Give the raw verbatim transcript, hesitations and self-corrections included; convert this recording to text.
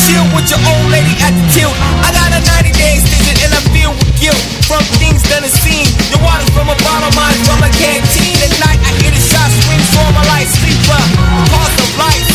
chill with your old lady at the tilt. I got a ninety day extension and I feel with guilt from things done and seen. The water's from a bottle, mine's from a canteen. At night I hear the shots swing, so my light sleeper. The cost of life